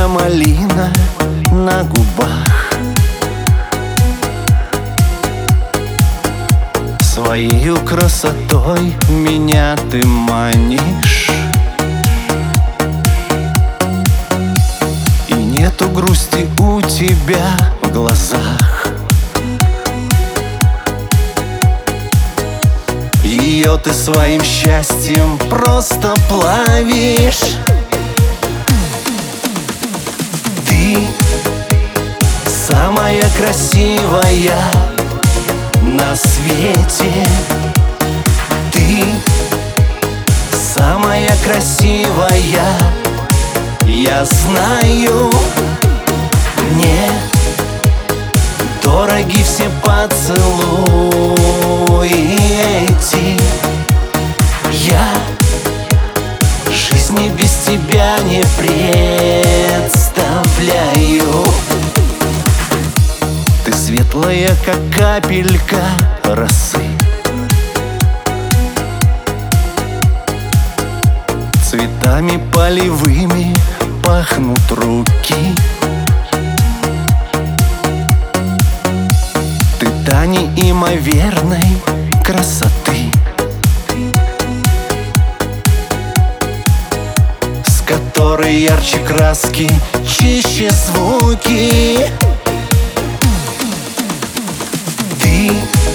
Яркая малина на губах, своею красотой меня ты манишь, и нету грусти у тебя в глазах. Ее ты своим счастьем просто плавишь. Ты самая красивая на свете. Ты самая красивая, я знаю. Мне дороги все поцелуи эти. Я жизни без тебя не представляю. Ты светлая, как капелька росы, цветами полевыми пахнут руки. Ты та неимоверной красоты, с которой ярче краски, чище звуки. Ты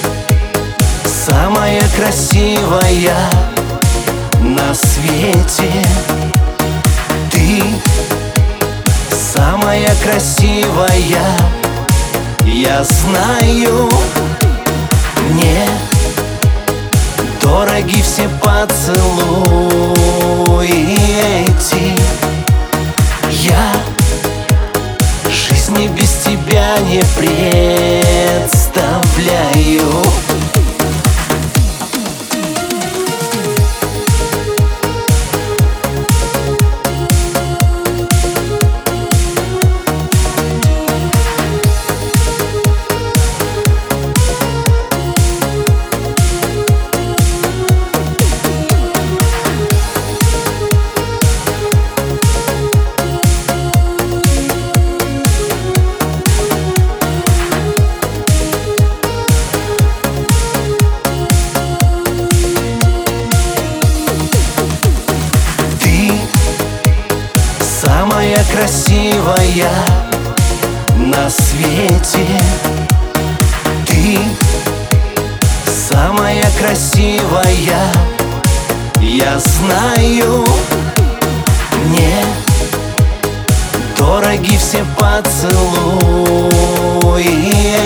самая красивая на свете. Ты самая красивая, я знаю. Мне дороги все поцелуи эти. Я жизни без тебя не представляю. Самая красивая на свете. Ты самая красивая, я знаю. Мне дороги все поцелуи